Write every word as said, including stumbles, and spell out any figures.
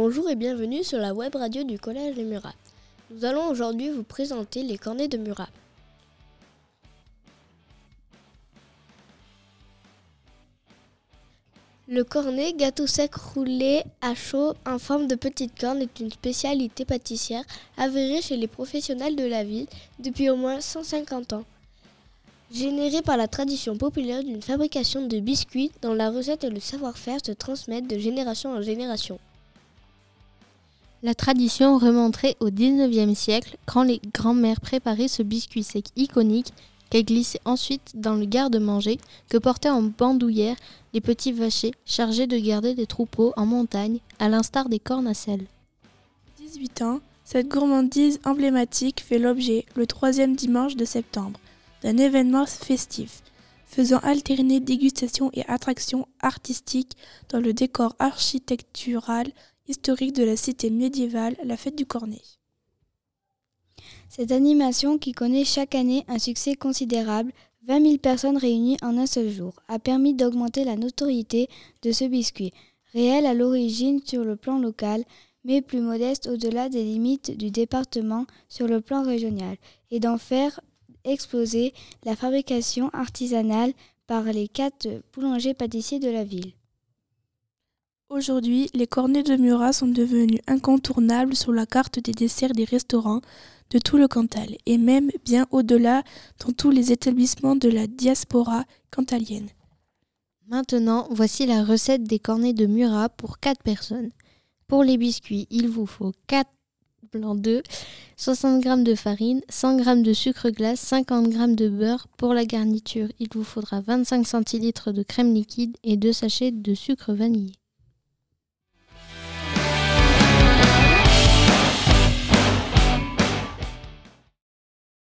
Bonjour et bienvenue sur la web radio du Collège Les Murat. Nous allons aujourd'hui vous présenter les cornets de Murat. Le cornet, gâteau sec roulé à chaud en forme de petite corne, est une spécialité pâtissière avérée chez les professionnels de la ville depuis au moins cent cinquante ans. Générée par la tradition populaire d'une fabrication de biscuits dont la recette et le savoir-faire se transmettent de génération en génération. La tradition remonterait au dix-neuvième siècle quand les grands-mères préparaient ce biscuit sec iconique qu'elles glissaient ensuite dans le garde-manger que portaient en bandoulière les petits vachers chargés de garder des troupeaux en montagne, à l'instar des cornes à sel. dix-huit ans, cette gourmandise emblématique fait l'objet, le troisième dimanche de septembre, d'un événement festif, faisant alterner dégustation et attraction artistique dans le décor architectural historique de la cité médiévale, la fête du Cornet. Cette animation, qui connaît chaque année un succès considérable, vingt mille personnes réunies en un seul jour, a permis d'augmenter la notoriété de ce biscuit, réel à l'origine sur le plan local, mais plus modeste au-delà des limites du département sur le plan régional, et d'en faire exploser la fabrication artisanale par les quatre boulangers-pâtissiers de la ville. Aujourd'hui, les cornets de Murat sont devenus incontournables sur la carte des desserts des restaurants de tout le Cantal, et même bien au-delà dans tous les établissements de la diaspora cantalienne. Maintenant, voici la recette des cornets de Murat pour quatre personnes. Pour les biscuits, il vous faut quatre blancs d'œufs, soixante grammes de farine, cent grammes de sucre glace, cinquante grammes de beurre. Pour la garniture, il vous faudra vingt-cinq centilitres de crème liquide et deux sachets de sucre vanillé.